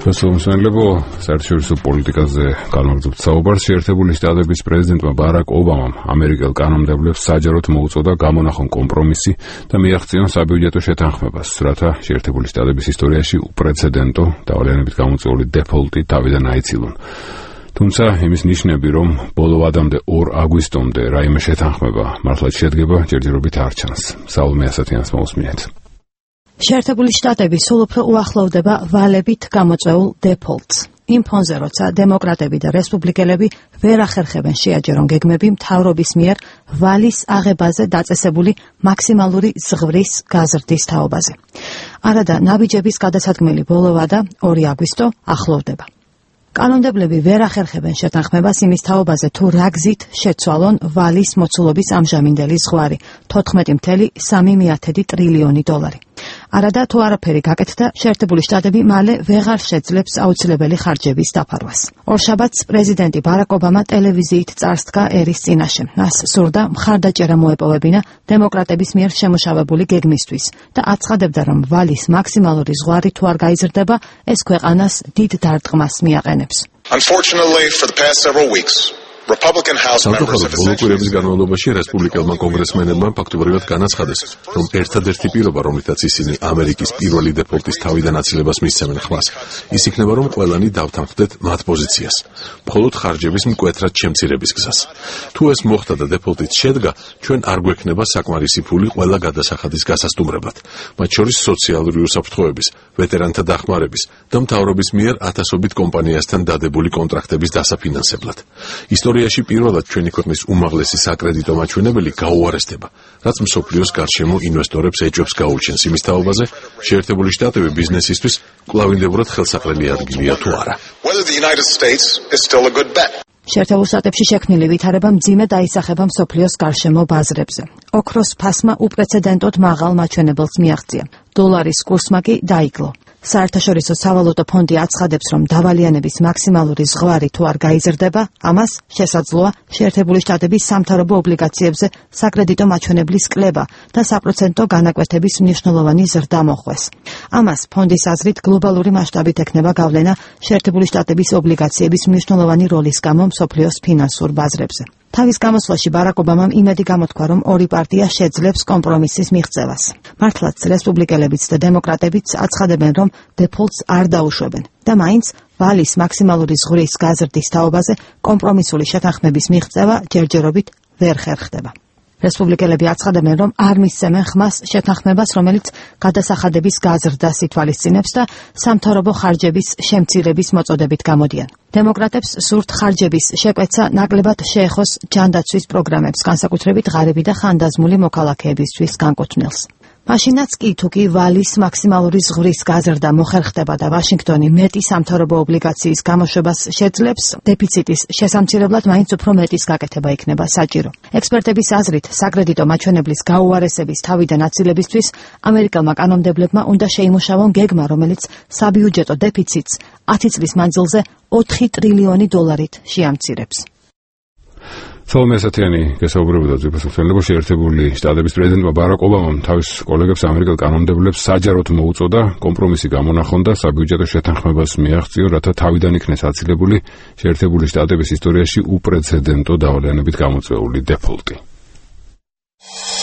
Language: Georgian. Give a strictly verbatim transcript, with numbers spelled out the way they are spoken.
გასაუმსმენლებო, საერთაშორისო პოლიტიკაზე განმარტებთ საუბარს. შეერთებული შტატების პრეზიდენტმა ბარაკ ობამამ ამერიკელ კანონმდებლებს საჯაროდ მოუწოდა გამონახონ კომპრომისი და მიაღწიონ საბიუჯეტო შეთანხმებას, რათა შეერთებული შტატების ისტორიაში უპრეცედენტო დავალიანებით გამოწვეული დეფოლტი თავიდან აიცილონ. თუმცა იმის ნიშნები, რომ ბოლო ვადამდე ორ აგვისტომდე რაიმე შეთანხმება მართლაც შედგება, ჯერჯერობით არ ჩანს. საულმე ასათიანს მოусმინეთ. შეერთებული შტატები სულ უფრო უახლოვდება ვალებით გამოწვეულ დეფოლტს. იმ ფონზე, როცა დემოკრატები და რესპუბლიკელები ვერ ახერხებენ შეაჯერონ გეგმები მთავრობის მიერ ვალის აღებაზე დაწესებული მაქსიმალური ზღვრის გაზრდის თაობაზე. არადა ნაბიჯების გადასადგმელი ბოლო ვადა ორი აგვისტო ახლოვდება. კანონმდებლები ვერ ახერხებენ შეთანხმებას იმის თაობაზე, თუ რა გზით შეცვალონ ვალის მოცულობის ამჟამინდელი ზღვარი თოთხმეტი წუთი სამი ტრილიონი დოლარი. არადა თუ არაფერი გაკეთდა, შეერთებული შტატები მალე ვეღარ შეძლებს აუცილებელი ხარჯების დაფარვას. ორშაბათს პრეზიდენტი ბარაკ ობამა ტელევიზიით წარსდგა ერის წინაშე. მას სურდა მხარდაჭერა მოეპოვებინა დემოკრატების მიერ შემუშავებული გეგმისთვის და აცხადებდა, რომ ვალის მაქსიმალური ზღვარი თუ არ გაიზრდება, ეს ქვეყანას დიდ დარტყმას მიაყენებს. Unfortunately, for the past several weeks, Republican House members have essentially განმავლობაში რესპუბლიკელმა კონგრესმენებმა ფაქტობრივად განაცხადეს, რომ ერთადერთი პირობა, რომლითაც ისინი ამერიკის პირველი დეფოლტის თავიდან აცილებას მისცემენ ხმას, ის იქნება, რომ ყველანი დავთანხმდეთ მათ პოზიციას, მხოლოდ ხარჯების მკვეთრად შემცირების გზას. თუ ეს მოხდა და დეფოლტიც შედგა, ჩვენ არ გვექნება საკმარისი ფული ყველა გადასახადის გასასტუმრებლად, მათ შორის სოციალური უსაფრთხოების, ვეტერანთა დახმარების და მთავრობის მიერ ათასობით კომპანიასთან დადებული კონტრაქტების დასაფინანსებლად. ისტორიაში პირველად ჩვენი ქვეყნის უმაღლესი საკრედიტო მაჩვენებელი გაუარესდება, რაც მსოფლიოს გარშემო ინვესტორებს ეჭვებს გაუჩენს იმის თაობაზე, შეერთებული შტატები ბიზნესისთვის კვლავინდებურად ხელსაყრელი ადგილია თუ არა. შეერთებულ შტატებში შექმნილი ვითარება მძიმე დაისახება მსოფლიოს გარშემო ბაზრებზე. ოქროს ფასმა უპრეცედენტოდ მაღალ მაჩვენებელს მიაღწია. დოლარის კურსმა კი დაიკლო. საერთაშორისო სავალუტო ფონდი აცხადებს, რომ დავალიანების მაქსიმალური ზღვარი თუ არ გაიზრდება, ამას შესაძლოა შეერთებული შტატების სამთავრობო ობლიგაციებზე საკრედიტო მაჩვენებლის კლება და საპროცენტო განაკვეთების მნიშვნელოვანი ზრდა მოხვეს. ამას ფონდის აზრით გლობალური მასშტაბით ექნება გავლენა შეერთებული შტატების ობლიგაციების მნიშვნელოვანი როლის გამო მსოფლიოს ფინანსურ ბაზრებზე. თავის გამოსვლაში ბარაკ ობამამ იმედი გამოთქვა, რომ ორი პარტია შეძლებს კომპრომისის მიღწევას. მართლაც რესპუბლიკელებიც და დემოკრატებიც აცხადებენ, რომ დეფოლტს არ დაუშვებენ და მაინც ვალის მაქსიმალური ზღვრის გაზრდის თაობაზე კომპრომისული შეთანხმების მიღწევა ჯერჯერობით ვერ ხერხდება. რესპუბლიკელები აცხადებენ, რომ არ მისცემენ ხმას შეთანხმებას, რომელიც გადასახადების გაზრდას ითვალისწინებს და სამთავრობო ხარჯების შემცირების მოწოდებით გამოდიან. დემოკრატებს სურთ ხარჯების შეკვეცა ნაკლებად შეეხოს ჯანდაცვის პროგრამებს, განსაკუთრებით ღარიბი და ხანდაზმული მოქალაქეებისთვის განკუთვნილს. მაშინაც კი თუ კი ვალის მაქსიმალური ზღვრის გაზრდა მოხერხდება და ვაშინგტონი მეტი სამთავრობო ობლიგაციის გამოშვებას შეძლებს, დეფიციტის შესამცირებლად მაინც უფრო მეტის გაკეთება იქნება საჭირო. ექსპერტების აზრით, საკრედიტო მაჩვენებლის გაუარესების თავიდან აცილებისთვის ამერიკელმა კანონმდებლებმა უნდა შეიმუშავონ გეგმა, რომელიც საბიუჯეტო დეფიციტს ათი წლის მანძილზე ოთხი ტრილიონი დოლარით შეამცირებს. საულმე ასათიანი გესაუბრებოდა ძვირფასმხელებო. შეერთებული შტატების პრეზიდენტმა ბარაკ ობამამ თავის კოლეგებს ამერიკელ კანონმდებლებს საჯაროდ მოუწოდა კომპრომისი გამონახონ და საბიუჯეტო შეთანხმებას მიაღწიონ, რათა თავიდან იქნეს აცილებული შეერთებული შტატების ისტორიაში უპრეცედენტო დავალიანებით გამოწვეული დეფოლტი.